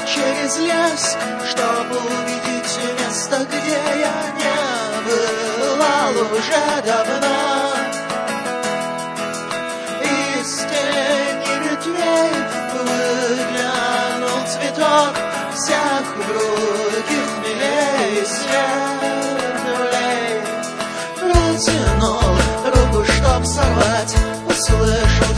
через лес, чтобы увидеть место, где я не бывал уже давно. Из тени ветвей выглянул цветок всех других милей светлей. Протянул руку, чтоб сорвать, услышал